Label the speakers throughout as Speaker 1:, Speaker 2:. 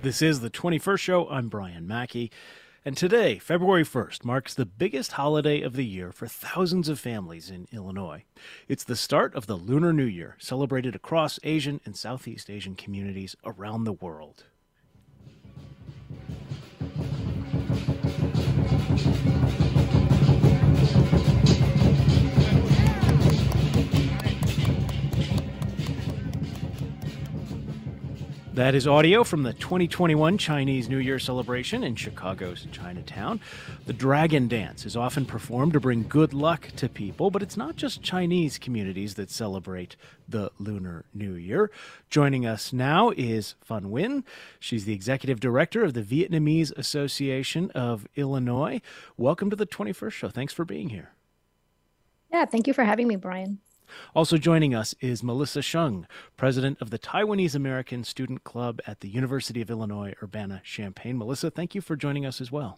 Speaker 1: This is the 21st show. I'm Brian Mackey. And today, February 1st, marks the biggest holiday of the year for thousands of families in Illinois. It's the start of the Lunar New Year, celebrated across Asian and Southeast Asian communities around the world. That is audio from the 2021 Chinese New Year celebration in Chicago's Chinatown. The Dragon Dance is often performed to bring good luck to people, but it's not just Chinese communities that celebrate the Lunar New Year. Joining us now is Phan Nguyen. She's the executive director of the Vietnamese Association of Illinois. Welcome to the 21st show. Thanks for being here.
Speaker 2: Yeah, thank you for having me, Brian.
Speaker 1: Also joining us is Melissa Shung, president of the Taiwanese American Student Club at the University of Illinois Urbana-Champaign. Melissa, thank you for joining us as well.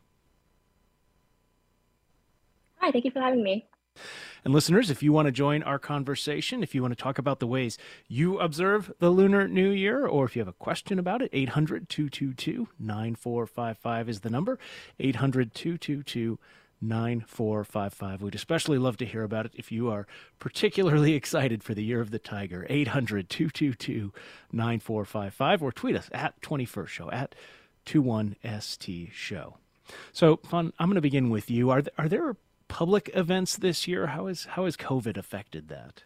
Speaker 3: Hi, thank you for having me.
Speaker 1: And listeners, if you want to join our conversation, if you want to talk about the ways you observe the Lunar New Year, or if you have a question about it, 800-222-9455 is the number, 800-222-9455. We'd especially love to hear about it if you are particularly excited for the Year of the Tiger. 800-222-9455, or tweet us at 21st Show, at 21ST Show. So, Phan, I'm going to begin with you. Are there public events this year? How has COVID affected that?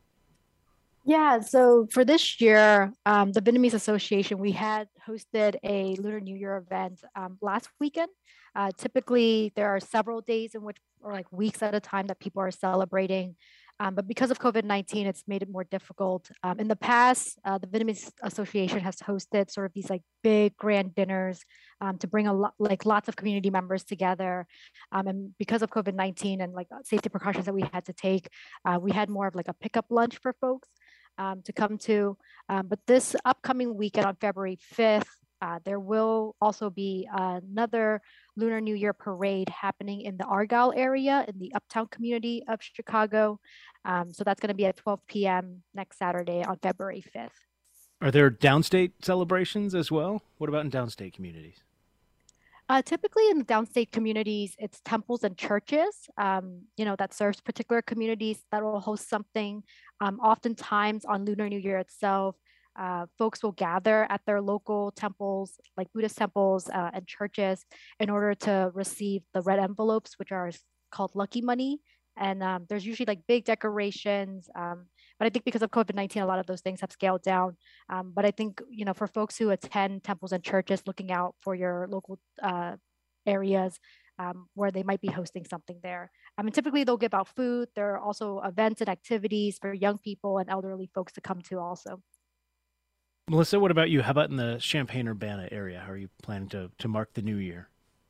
Speaker 2: Yeah, so for this year, the Vietnamese Association, we had hosted a Lunar New Year event last weekend. Typically, there are several days in which, or like weeks at a time, that people are celebrating. But because of COVID-19, it's made it more difficult. In the past, the Vietnamese Association has hosted sort of these like big grand dinners to bring lots of community members together. And because of COVID-19 and like safety precautions that we had to take, we had more of like a pickup lunch for folks to come to. But this upcoming weekend on February 5th, there will also be another Lunar New Year parade happening in the Argyle area in the uptown community of Chicago. So that's going to be at 12 p.m. next Saturday on February 5th.
Speaker 1: Are there downstate celebrations as well? What about in downstate communities?
Speaker 2: Typically in downstate communities, it's temples and churches, that serves particular communities that will host something. Oftentimes on Lunar New Year itself, folks will gather at their local temples, like Buddhist temples and churches, in order to receive the red envelopes, which are called lucky money. And there's usually like big decorations. But I think because of COVID-19, a lot of those things have scaled down. But I think, for folks who attend temples and churches, looking out for your local areas where they might be hosting something there. Typically they'll give out food. There are also events and activities for young people and elderly folks to come to also.
Speaker 1: Melissa, what about you? How about in the Champaign-Urbana area? How are you planning to mark the new year?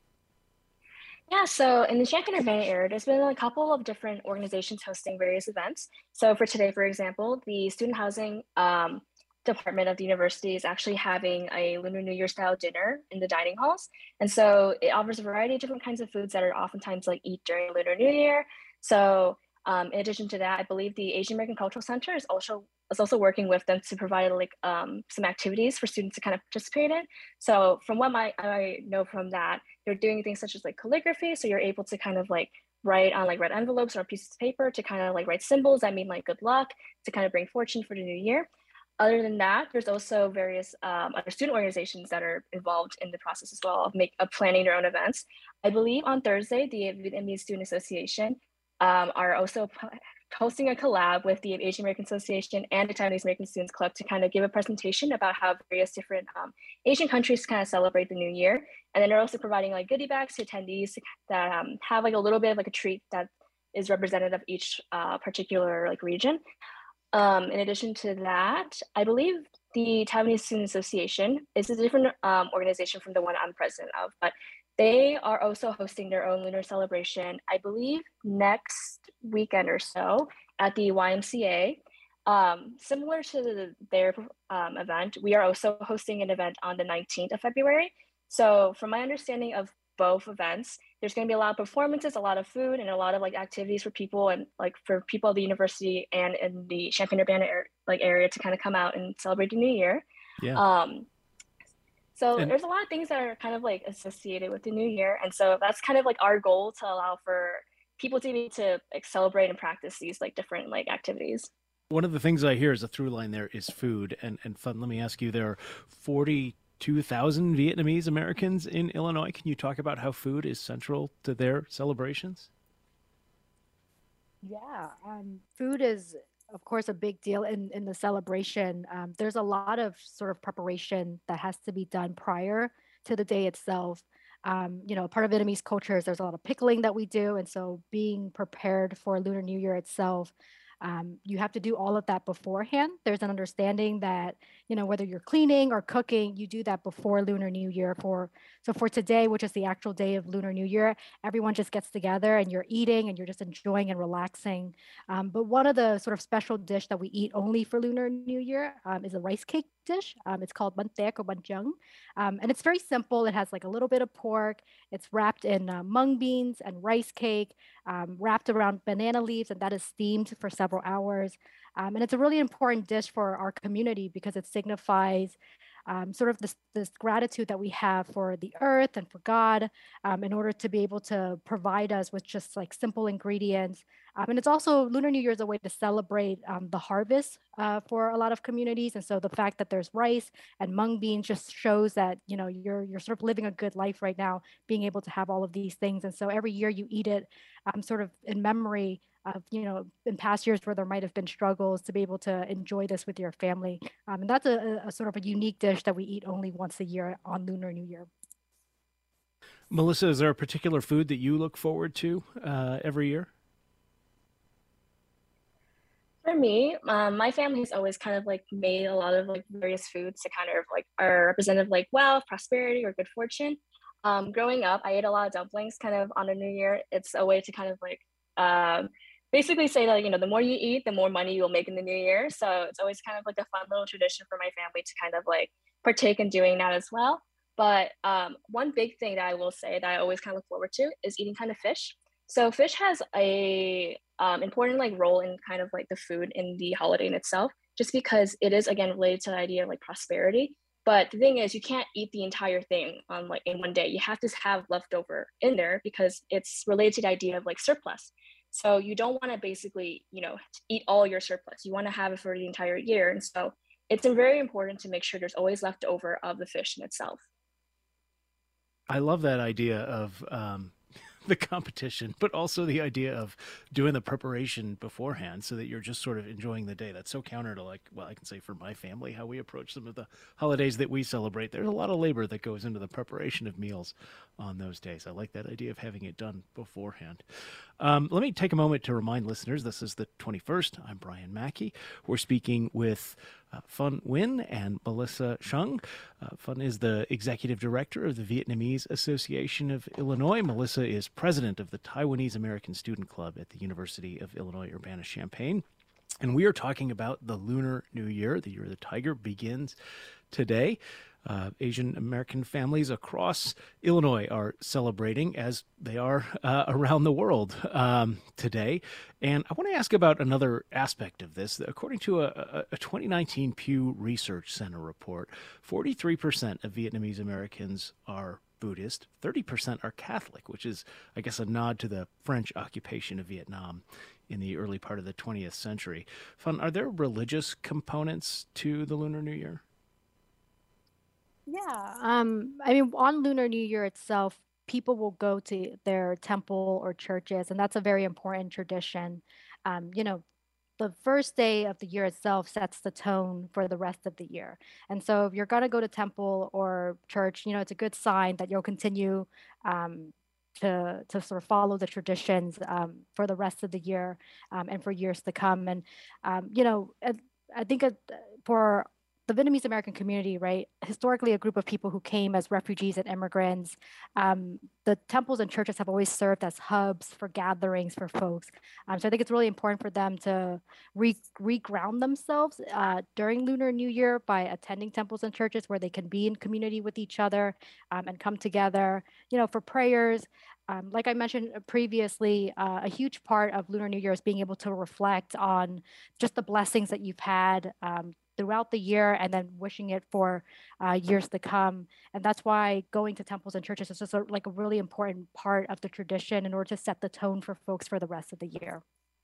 Speaker 3: Yeah, so in the Champaign-Urbana area, there's been a couple of different organizations hosting various events. So for today, for example, the Student Housing Department of the university is actually having a Lunar New Year style dinner in the dining halls. And so it offers a variety of different kinds of foods that are oftentimes like eat during Lunar New Year. So in addition to that, I believe the Asian American Cultural Center is also working with them to provide some activities for students to kind of participate in. So from what I know from that, they're doing things such as like calligraphy. So you're able to kind of like write on like red envelopes or pieces of paper to kind of like write symbols that mean like good luck to kind of bring fortune for the new year. Other than that, there's also various other student organizations that are involved in the process as well of planning their own events. I believe on Thursday, the Vietnamese Student Association are also hosting a collab with the Asian American Association and the Taiwanese American Students Club to kind of give a presentation about how various different Asian countries kind of celebrate the new year. And then they're also providing like goodie bags to attendees that have like a little bit of like a treat that is representative of each particular like region. In addition to that, I believe the Taiwanese Student Association is a different organization from the one I'm president of, but they are also hosting their own lunar celebration, I believe, next weekend or so at the YMCA. Similar to their event, we are also hosting an event on the 19th of February. So from my understanding of both events, there's going to be a lot of performances, a lot of food, and a lot of like activities for people and like for people at the university and in the Champaign-Urbana area to kind of come out and celebrate the new year.
Speaker 1: Yeah.
Speaker 3: So
Speaker 1: And
Speaker 3: there's a lot of things that are kind of like associated with the new year. And so that's kind of like our goal to allow for people to be able to like celebrate and practice these like different like activities.
Speaker 1: one of the things I hear as a through line there is food and fun. Let me ask you, there are 42,000 Vietnamese Americans in Illinois. Can you talk about how food is central to their celebrations?
Speaker 2: Yeah, food is, of course, a big deal in the celebration. There's a lot of sort of preparation that has to be done prior to the day itself. Part of Vietnamese culture is there's a lot of pickling that we do, and so being prepared for Lunar New Year itself, you have to do all of that beforehand. There's an understanding that whether you're cleaning or cooking, you do that before Lunar New Year. For today, which is the actual day of Lunar New Year, everyone just gets together and you're eating and you're just enjoying and relaxing. But one of the sort of special dish that we eat only for Lunar New Year is a rice cake dish. It's called bánh tét or bánh chưng. And it's very simple. It has like a little bit of pork. It's wrapped in mung beans and rice cake, wrapped around banana leaves, and that is steamed for several hours. And it's a really important dish for our community because it signifies sort of this gratitude that we have for the earth and for God, in order to be able to provide us with just like simple ingredients. And it's also Lunar New Year is a way to celebrate the harvest for a lot of communities. And so the fact that there's rice and mung beans just shows that you're sort of living a good life right now, being able to have all of these things. And so every year you eat it, sort of in memory of in past years where there might have been struggles, to be able to enjoy this with your family. And that's a sort of a unique dish that we eat only once a year on Lunar New Year.
Speaker 1: Melissa, is there a particular food that you look forward to every year?
Speaker 3: For me, my family has always kind of like made a lot of like various foods to kind of like are representative of like wealth, prosperity, or good fortune. Growing up, I ate a lot of dumplings kind of on the new year. It's a way to kind of like basically say that, the more you eat, the more money you'll make in the new year. So it's always kind of like a fun little tradition for my family to kind of like partake in doing that as well. But one big thing that I will say that I always kind of look forward to is eating kind of fish. So fish has a important like role in kind of like the food in the holiday in itself, just because it is again related to the idea of like prosperity. But the thing is, you can't eat the entire thing on like in one day. You have to have leftover in there because it's related to the idea of like surplus. So you don't want to basically, eat all your surplus. You want to have it for the entire year. And so it's very important to make sure there's always leftover of the fish in itself.
Speaker 1: I love that idea of the competition, but also the idea of doing the preparation beforehand so that you're just sort of enjoying the day. That's so counter to like, well, I can say for my family, how we approach some of the holidays that we celebrate. There's a lot of labor that goes into the preparation of meals on those days. I like that idea of having it done beforehand. Let me take a moment to remind listeners, this is the 21st. I'm Brian Mackey. We're speaking with Phan Nguyen and Melissa Chung. Phan is the executive director of the Vietnamese Association of Illinois. Melissa is president of the Taiwanese American Student Club at the University of Illinois Urbana-Champaign. And we are talking about the Lunar New Year. The Year of the Tiger begins today. Asian American families across Illinois are celebrating, as they are around the world today. And I want to ask about another aspect of this. According to a 2019 Pew Research Center report, 43% of Vietnamese Americans are Buddhist, 30% are Catholic, which is, I guess, a nod to the French occupation of Vietnam in the early part of the 20th century. Phan, are there religious components to the Lunar New Year?
Speaker 2: Yeah. On Lunar New Year itself, people will go to their temple or churches, and that's a very important tradition. Um, you know, the first day of the year itself sets the tone for the rest of the year. And so if you're going to go to temple or church, it's a good sign that you'll continue um, to sort of follow the traditions for the rest of the year, and for years to come. And, I think for the Vietnamese American community, right, historically a group of people who came as refugees and immigrants, the temples and churches have always served as hubs for gatherings for folks. So I think it's really important for them to reground themselves during Lunar New Year by attending temples and churches where they can be in community with each other, and come together, for prayers. Like I mentioned previously, a huge part of Lunar New Year is being able to reflect on just the blessings that you've had throughout the year and then wishing it for years to come. And that's why going to temples and churches is just like a really important part of the tradition in order to set the tone for folks for the rest of the year.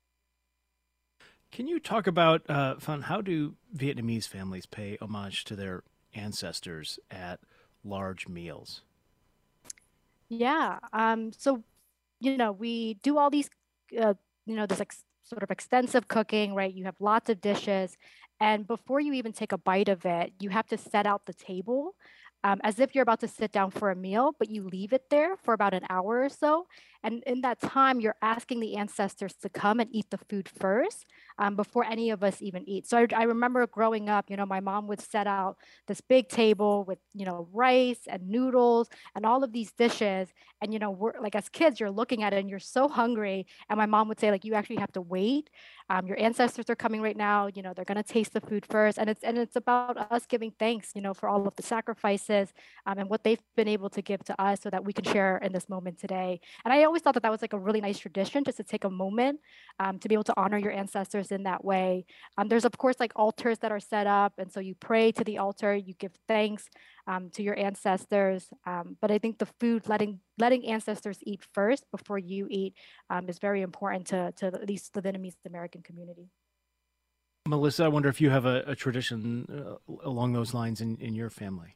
Speaker 1: Can you talk about, Phan, how do Vietnamese families pay homage to their ancestors at large meals?
Speaker 2: Yeah. So, we do all these, this sort of extensive cooking, right? You have lots of dishes. And before you even take a bite of it, you have to set out the table as if you're about to sit down for a meal, but you leave it there for about an hour or so. And in that time, you're asking the ancestors to come and eat the food first before any of us even eat. So I remember growing up, my mom would set out this big table with, rice and noodles and all of these dishes. And, we're like, as kids, you're looking at it and you're so hungry. And my mom would say, like, you actually have to wait. Your ancestors are coming right now. They're going to taste the food first. And it's about us giving thanks, for all of the sacrifices and what they've been able to give to us so that we can share in this moment today. And I always thought that was like a really nice tradition, just to take a moment to be able to honor your ancestors in that way. There's of course like altars that are set up. And so you pray to the altar, you give thanks to your ancestors. But I think the food, letting ancestors eat first before you eat is very important to at least the Vietnamese American community.
Speaker 1: Melissa, I wonder if you have a tradition along those lines in your family.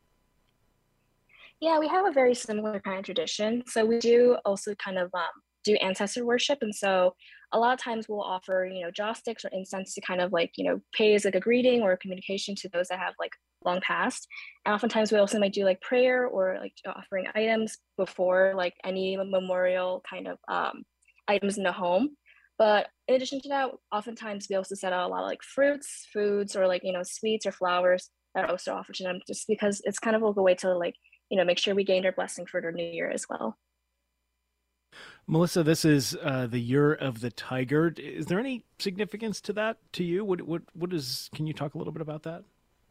Speaker 3: Yeah, we have a very similar kind of tradition. So we do also kind of do ancestor worship. And so a lot of times we'll offer, joss sticks or incense to kind of like, pay as like a greeting or a communication to those that have like long passed. And oftentimes we also might do like prayer or like offering items before like any memorial kind of items in the home. But in addition to that, oftentimes we also set out a lot of like fruits, foods, or like, sweets or flowers that are also offered to them, just because it's kind of like a way to like, make sure we gain their blessing for their new year as well.
Speaker 1: Melissa, this is the Year of the Tiger. Is there any significance to that to you? What is? Can you talk a little bit about that?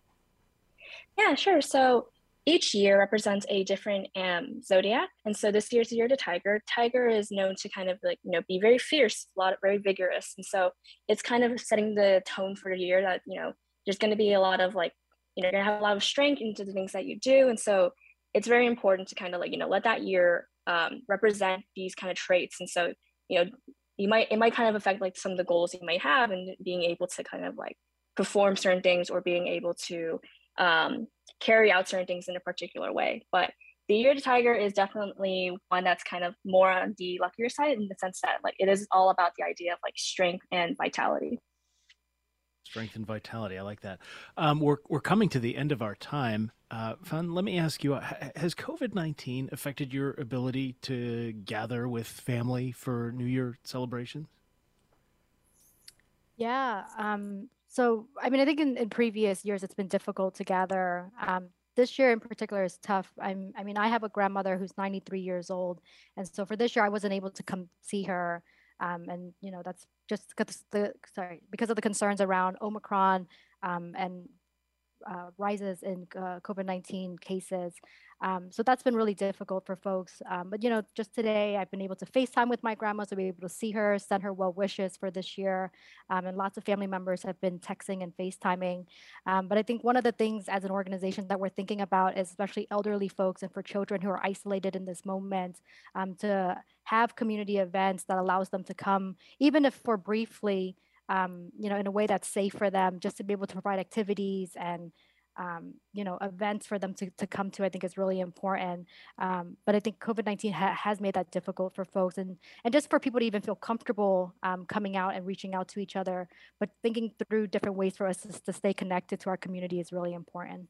Speaker 3: Yeah, sure. So each year represents a different zodiac, and so this year's the Year of the Tiger. Tiger is known to kind of like be very fierce, very vigorous, and so it's kind of setting the tone for the year that there's going to be a lot of like you're going to have a lot of strength into the things that you do, and so it's very important to kind of like let that year represent these kind of traits. And so it might kind of affect like some of the goals you might have, and being able to kind of like perform certain things or being able to carry out certain things in a particular way. But the Year of the Tiger is definitely one that's kind of more on the luckier side, in the sense that like it is all about the idea of like strength and vitality.
Speaker 1: Strength and vitality. I like that. We're coming to the end of our time. Phan, let me ask you, has COVID-19 affected your ability to gather with family for New Year celebrations?
Speaker 2: Yeah. So, I mean, I think in previous years, it's been difficult to gather. This year in particular is tough. I mean, I have a grandmother who's 93 years old. And so for this year, I wasn't able to come see her. And, that's just because of the concerns around Omicron and rises in COVID-19 cases. So that's been really difficult for folks. But, just today I've been able to FaceTime with my grandma, so be able to see her, send her well wishes for this year. And lots of family members have been texting and FaceTiming. But I think one of the things as an organization that we're thinking about is especially elderly folks and for children who are isolated in this moment, to have community events that allows them to come, even if for briefly, in a way that's safe for them, just to be able to provide activities and, events for them to come to, I think is really important. But I think COVID-19 has made that difficult for folks and just for people to even feel comfortable coming out and reaching out to each other. But thinking through different ways for us to stay connected to our community is really important.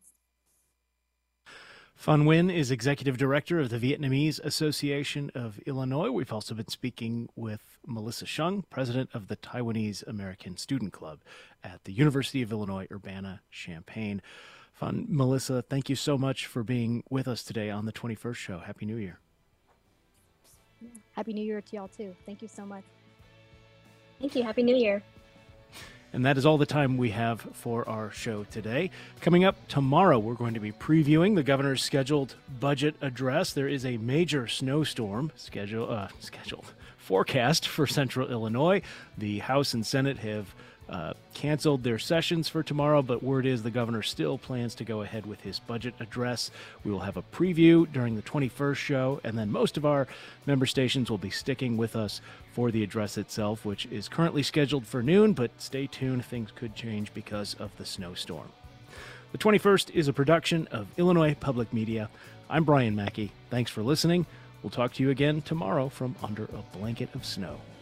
Speaker 1: Phan Nguyen is Executive Director of the Vietnamese Association of Illinois. We've also been speaking with Melissa Shung, President of the Taiwanese American Student Club at the University of Illinois Urbana-Champaign. Phan, Melissa, thank you so much for being with us today on the 21st Show. Happy New Year.
Speaker 2: Happy New Year to y'all too. Thank you so much.
Speaker 3: Thank you. Happy New Year.
Speaker 1: And that is all the time we have for our show today. Coming up tomorrow, we're going to be previewing the governor's scheduled budget address. There is a major snowstorm scheduled forecast for central Illinois. The House and Senate have canceled their sessions for tomorrow, but word is the governor still plans to go ahead with his budget address. We will have a preview during the 21st show, and then most of our member stations will be sticking with us for the address itself, which is currently scheduled for noon, but stay tuned. Things could change because of the snowstorm. The 21st is a production of Illinois Public Media. I'm Brian Mackey. Thanks for listening. We'll talk to you again tomorrow from under a blanket of snow.